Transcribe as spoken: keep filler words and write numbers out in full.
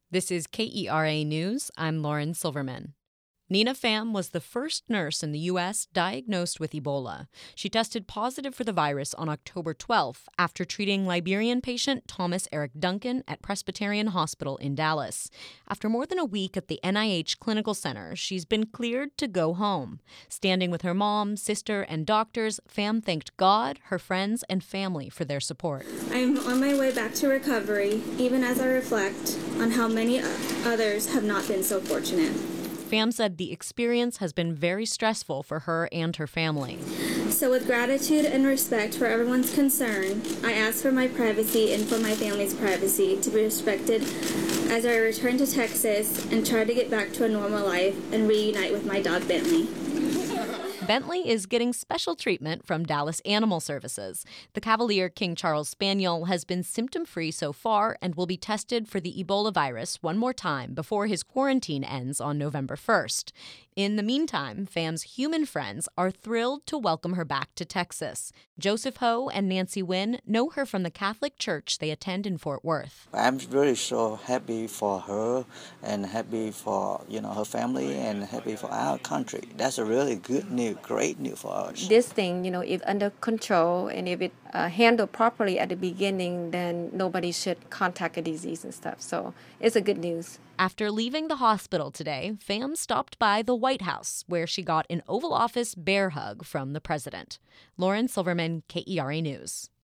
This is K E R A News. I'm Lauren Silverman. Nina Pham was the first nurse in the U S diagnosed with Ebola. She tested positive for the virus on October twelfth after treating Liberian patient Thomas Eric Duncan at Presbyterian Hospital in Dallas. After more than a week at the N I H Clinical Center, she's been cleared to go home. Standing with her mom, sister, and doctors, Pham thanked God, her friends, and family for their support. I'm on my way back to recovery, even as I reflect on how many others have not been so fortunate. Pham said the experience has been very stressful for her and her family. So with gratitude and respect for everyone's concern, I ask for my privacy and for my family's privacy to be respected as I return to Texas and try to get back to a normal life and reunite with my dog Bentley. Bentley is getting special treatment from Dallas Animal Services. The Cavalier King Charles Spaniel has been symptom-free so far and will be tested for the Ebola virus one more time before his quarantine ends on November first. In the meantime, Pham's human friends are thrilled to welcome her back to Texas. Joseph Ho and Nancy Wynn know her from the Catholic church they attend in Fort Worth. I'm really so happy for her and happy for, you know, her family and happy for our country. That's a really good news, great news for us. This thing, you know, if under control and if it uh, handled properly at the beginning, then nobody should contact a disease and stuff. So it's a good news. After leaving the hospital today, Pham stopped by the White House, where she got an Oval Office bear hug from the president. Lauren Silverman, K E R A News.